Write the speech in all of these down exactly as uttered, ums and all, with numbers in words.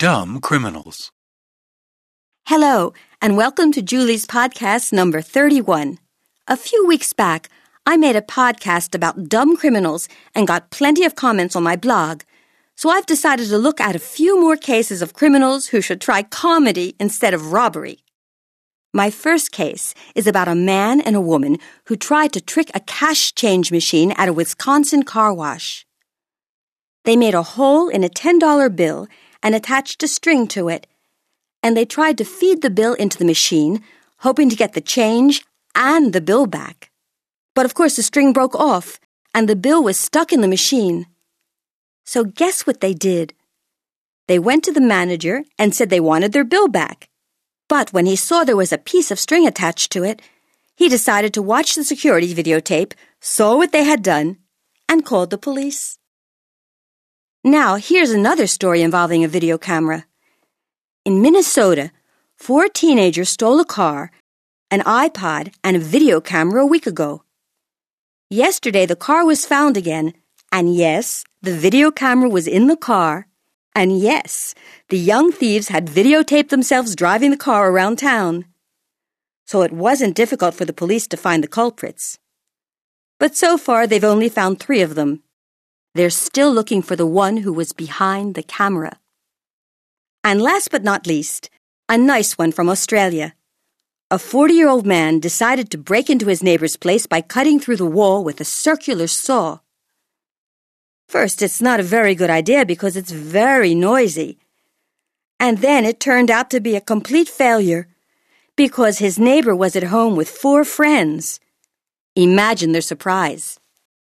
Dumb criminals. Hello, and welcome to Julie's podcast number thirty-one. A few weeks back, I made a podcast about dumb criminals and got plenty of comments on my blog. So I've decided to look at a few more cases of criminals who should try comedy instead of robbery. My first case is about a man and a woman who tried to trick a cash change machine at a Wisconsin car wash. They made a hole in a ten dollar bill and attached a string to it, and they tried to feed the bill into the machine, hoping to get the change and the bill back. But of course the string broke off, and the bill was stuck in the machine. So guess what they did? They went to the manager and said they wanted their bill back. But when he saw there was a piece of string attached to it, he decided to watch the security videotape, saw what they had done, and called the police. Now, here's another story involving a video camera. In Minnesota, four teenagers stole a car, an iPod, and a video camera a week ago. Yesterday, the car was found again, and yes, the video camera was in the car, and yes, the young thieves had videotaped themselves driving the car around town. So it wasn't difficult for the police to find the culprits. But so far, they've only found three of them. They're still looking for the one who was behind the camera. And last but not least, a nice one from Australia. A forty-year-old man decided to break into his neighbor's place by cutting through the wall with a circular saw. First, it's not a very good idea because it's very noisy. And then it turned out to be a complete failure because his neighbor was at home with four friends. Imagine their surprise.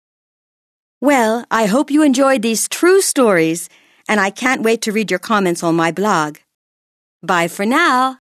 Well, I hope you enjoyed these true stories, and I can't wait to read your comments on my blog. Bye for now.